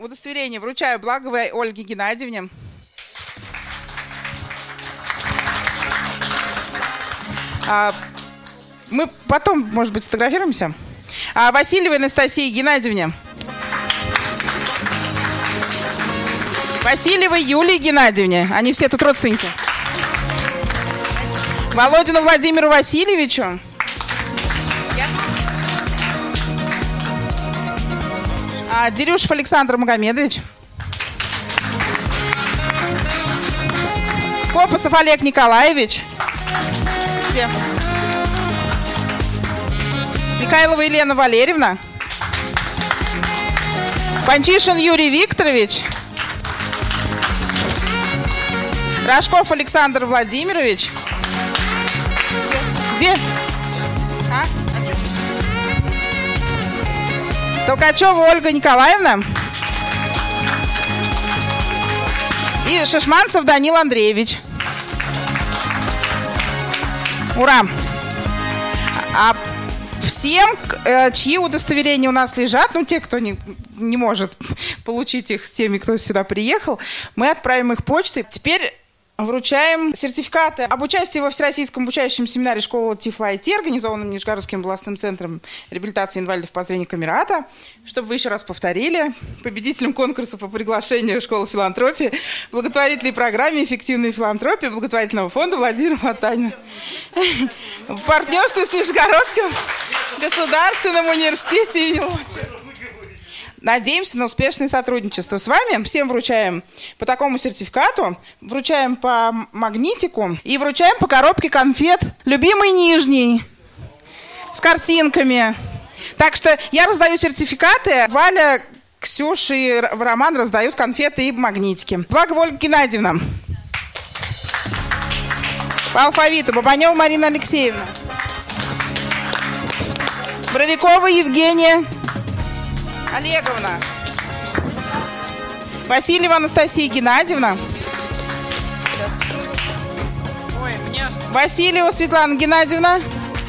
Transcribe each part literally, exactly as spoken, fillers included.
Удостоверение вручаю Благовой Ольге Геннадьевне. А, мы потом, может быть, сфотографируемся. А, Васильевой Анастасии Геннадьевне. Васильевой Юлии Геннадьевне. Они все тут родственники. Володину Владимиру Васильевичу. А, Дерюшев Александр Магомедович. Копосов Олег Николаевич. Где? Михайлова Елена Валерьевна. Панчишин Юрий Викторович. Рожков Александр Владимирович. Где? А? Толкачева Ольга Николаевна. И Шишманцев Данил Андреевич. Ура! А всем, чьи удостоверения у нас лежат, ну, те, кто не, не может получить их с теми, кто сюда приехал, мы отправим их почтой. Теперь вручаем сертификаты об участии во Всероссийском обучающем семинаре школы Тифла ай ти, организованном Нижегородским областным центром реабилитации инвалидов по зрению Камерата. Чтобы вы еще раз повторили, победителем конкурса по приглашению школы филантропии, благотворительной программе «Эффективная филантропия» благотворительного фонда Владимира Потанина. В партнерстве с Нижегородским государственным университетом имени Ломоносова. Надеемся на успешное сотрудничество с вами. Всем вручаем по такому сертификату, вручаем по магнитику и вручаем по коробке конфет «Любимый Нижний» с картинками. Так что я раздаю сертификаты, Валя, Ксюша и Роман раздают конфеты и магнитики. Благова Ольга Геннадьевна. По алфавиту. Бабанева Марина Алексеевна. Боровикова Евгения Олеговна. Васильева Анастасия Геннадьевна. Ой, мне... Васильева Светлана Геннадьевна.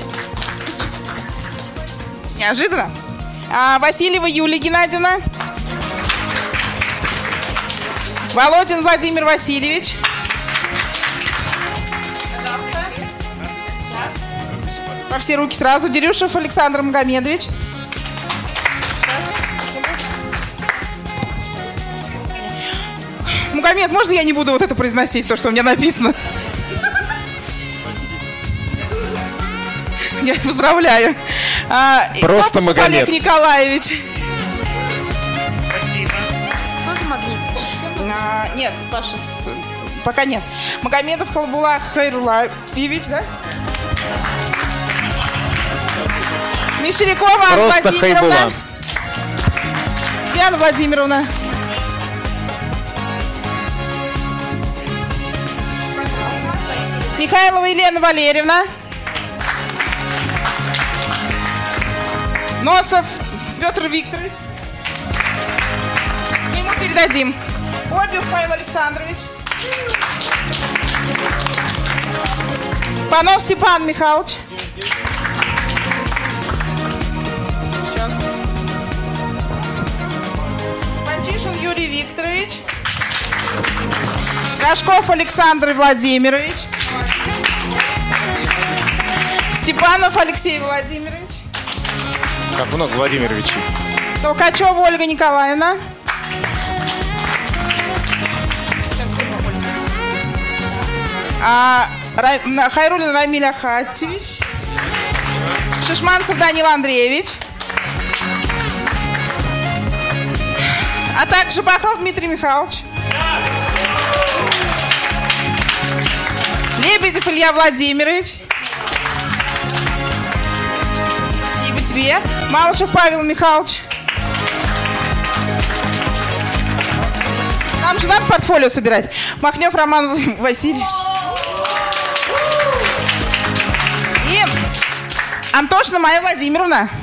Неожиданно. А, Васильева Юлия Геннадьевна. Володин Владимир Васильевич. Во все руки сразу. Дерюшев Александр Магомедович. Магомед, можно я не буду вот это произносить, то, что у меня написано? Я поздравляю. А, Просто Магомед. Олег Николаевич. Спасибо. Тоже магнит? А, нет, Паша, пока нет. Магомедов Халбулах Хайрулаевич, да? Мещерякова Анна Просто Владимировна. Хайбула. Диана Владимировна. Михайлова Елена Валерьевна. Носов Петр Викторович. Мы ему передадим. Обев Павел Александрович. Панов Степан Михайлович. Сейчас. Панчишин Юрий Викторович. Рожков Александр Владимирович. Степанов Алексей Владимирович. Как много Владимировичей. Толкачева Ольга Николаевна. А, Ра... Хайрулин Рамиль Ахатьевич. Шишманцев Данил Андреевич. А также Бахров Дмитрий Михайлович. Лебедев Илья Владимирович. Тебе. Малышев Павел Михайлович. Нам же надо портфолио собирать. Махнев Роман Васильевич. И Антошина Майя Владимировна.